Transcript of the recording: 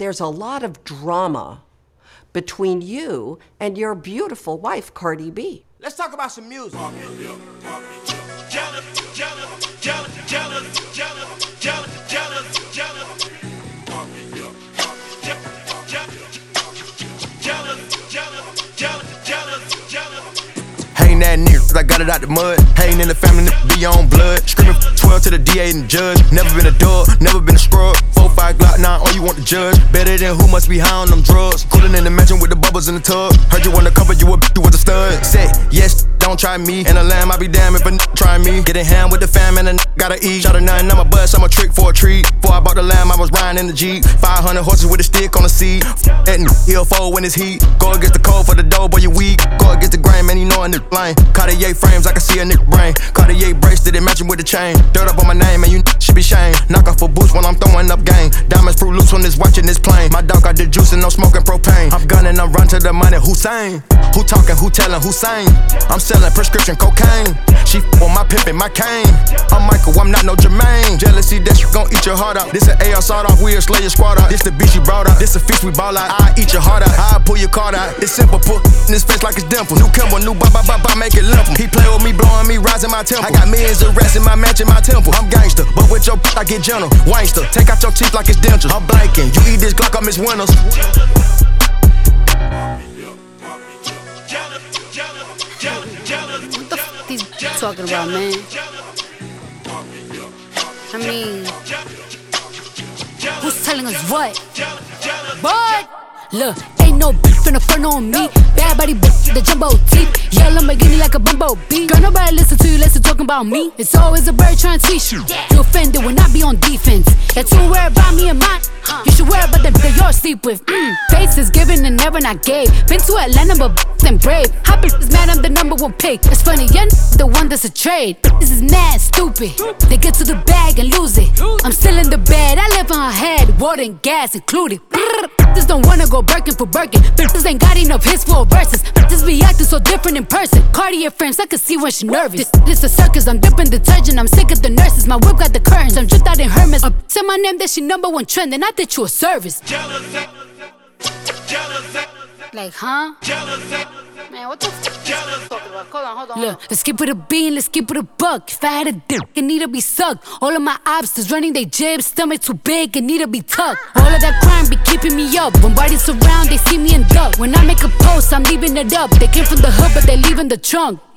there's a lot of drama between you and your beautiful wife, Cardi B. Let's talk about some music. Hating that nigga, I got it out the mud. Hating in the family, be on blood. Screaming 12 to the DA and the judge. Never been a dog, never been a scrub. 4-5 Glock 9, all you want to judge. Better than who must be high on them drugs. Coolin' in the mansion with the bubbles in the tub. Heard you wanna cover, you a bitch, you was a stud. Say, yes, don't try me. And a lamb, I be damn if a try me. Getting ham with the fam and a gotta eat. Shot a 9, I'm a bust, I'm a trick for a treat. Before I bought the lamb, I was riding in the Jeep. 500 horses with a stick on the seat. And he'll fold when it's heat. Go against the cold for the dough, boy, you weak. Go against the grain, man, you know a nigga lame. Cartier frames, I can see a nigga brain. Cartier bracelet, it matching with the chain. Dirt up on my name, and you should be shamed. Knock off a boost when I'm throwing up game. Diamonds fruit loose when it's watching this plane. My dog got the juice and no smoking propane. I'm gunning, I'm run to the money. Hussein, who talking, who telling, who saying? I'm selling prescription cocaine. She on my pimpin', my cane. I'm Michael, I'm not no Jermaine. Jealousy, that you gon' eat your heart out. This an AR sawed off, we'll slay your squad out. This the beat she brought out. This a fish we ball out. I eat your heart out. I pull your card out. It's simple, put in his face like it's dimple. New Kimble, new ba, make it limp. He play with me, blowing me, rising my temple. I got millions of rats in my match in my temple. I'm gangster, but with your I get gentle. Wangster, take out your teeth like it's dentures. I'm blanking, you eat this Glock, I miss Winters. What the f these talking about, man? I mean, who's telling us what? What? Look, ain't no bitch finna front on me. Bad body bitch, the jumbo teeth. Yell Lamborghini like a bumblebee. Girl, nobody listen to you, listen talking about me. It's always a bird trying to teach you. You offended when I be on defense. You're too worried about me and mine. You should worry about them that you're sleep with. Face is given and never not gave. Been to Atlanta but then brave. Hot bitch is mad, I'm the #1 pick. It's funny, you're the one that's a trade. This is mad stupid. They get to the bag and lose it. I'm still in the bed, I live on her head. Water and gas included. Bitches don't wanna go Birkin for Birkin. Bitches ain't got enough hits for verses. Bitches be acting so different in person. Cartier frames, I can see when she nervous. This a circus, I'm dipping detergent. I'm sick of the nurses, my whip got the curtains. I'm dripped out in Hermes. Say my name, that she #1 trend, and I did you a service. Like, huh? Man, what the f*** is talking about? Hold on. Look, let's keep it a bean, let's keep it a buck. If I had a dick, it need to be sucked. All of my obstacles running they jibs, stomach too big, it need to be tucked. All of that crime be keeping me up. When bodies surround, they see me and duck. When I make a post, I'm leaving it up. They came from the hood, but they leaving the trunk.